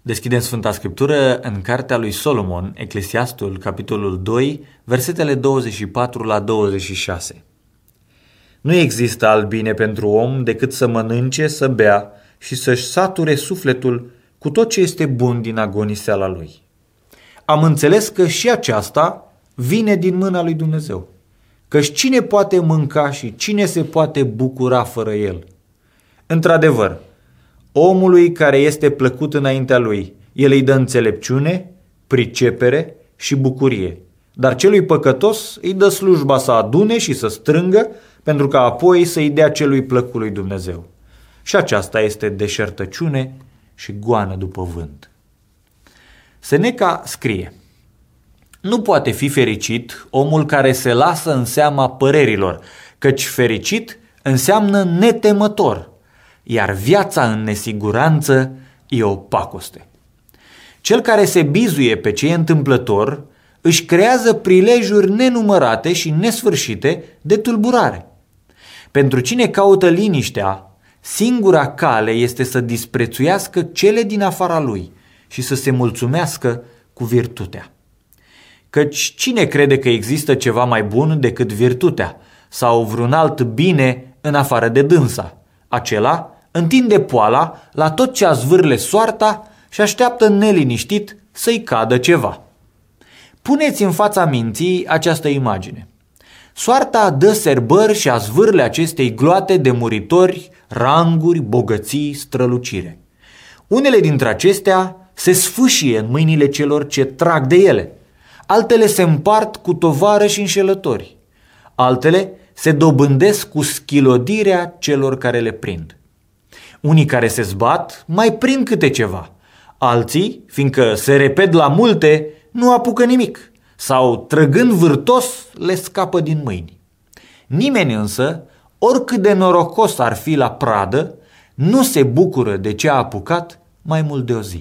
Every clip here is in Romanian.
Deschidem Sfânta Scriptură în cartea lui Solomon, Eclesiastul, capitolul 2, versetele 24 la 26. Nu există alt bine pentru om decât să mănânce, să bea și să-și sature sufletul cu tot ce este bun din agoniseala lui. Am înțeles că și aceasta vine din mâna lui Dumnezeu, căci cine poate mânca și cine se poate bucura fără el? Într-adevăr, omului care este plăcut înaintea lui, el îi dă înțelepciune, pricepere și bucurie, dar celui păcătos îi dă slujba să adune și să strângă, pentru ca apoi să-i dea celui plăcut lui Dumnezeu. Și aceasta este deșertăciune și goană după vânt. Seneca scrie: nu poate fi fericit omul care se lasă în seama părerilor, căci fericit înseamnă netemător, iar viața în nesiguranță e o pacoste. Cel care se bizuie pe ce e întâmplător își creează prilejuri nenumărate și nesfârșite de tulburare. Pentru cine caută liniștea, singura cale este să disprețuiască cele din afara lui și să se mulțumească cu virtutea. Căci cine crede că există ceva mai bun decât virtutea sau vreun alt bine în afară de dânsa? Acela întinde poala la tot ce azvârle soarta și așteaptă neliniștit să-i cadă ceva. Puneți în fața minții această imagine. Soarta dă serbări și azvârle acestei gloate de muritori, ranguri, bogății, strălucire. Unele dintre acestea se sfâșie în mâinile celor ce trag de ele, altele se împart cu tovarăși înșelători, altele se dobândesc cu schilodirea celor care le prind. Unii care se zbat mai prind câte ceva, alții, fiindcă se repet la multe, nu apucă nimic sau, trăgând vârtos, le scapă din mâini. Nimeni însă, oricât de norocos ar fi la pradă, nu se bucură de ce a apucat mai mult de o zi.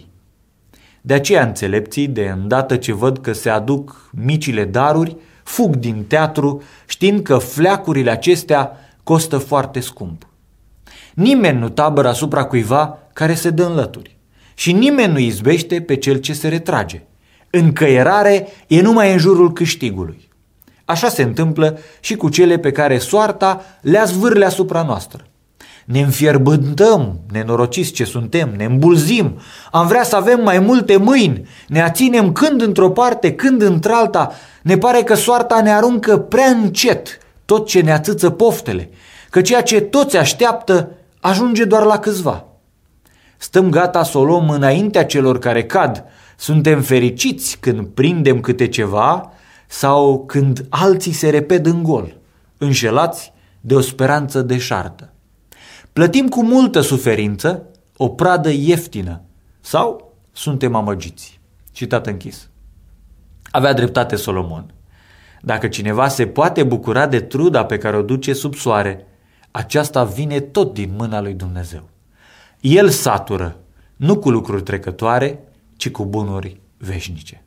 De aceea înțelepții, de îndată ce văd că se aduc micile daruri, fug din teatru, știind că fleacurile acestea costă foarte scump. Nimeni nu tabără asupra cuiva care se dă în lături și nimeni nu izbește pe cel ce se retrage. Încăierare e numai în jurul câștigului. Așa se întâmplă și cu cele pe care soarta le-a zvârle asupra noastră. Ne înfierbântăm, nenorociți ce suntem, ne îmbulzim, am vrea să avem mai multe mâini, ne aținem când într-o parte, când într-alta, ne pare că soarta ne aruncă prea încet tot ce ne atâță poftele, că ceea ce toți așteaptă ajunge doar la câțiva. Stăm gata să o luăm înaintea celor care cad, suntem fericiți când prindem câte ceva sau când alții se repet în gol, înșelați de o speranță deșartă. Plătim cu multă suferință o pradă ieftină sau suntem amăgiți. Citat închis. Avea dreptate Solomon. Dacă cineva se poate bucura de truda pe care o duce sub soare, aceasta vine tot din mâna lui Dumnezeu. El satură, nu cu lucruri trecătoare, ci cu bunuri veșnice.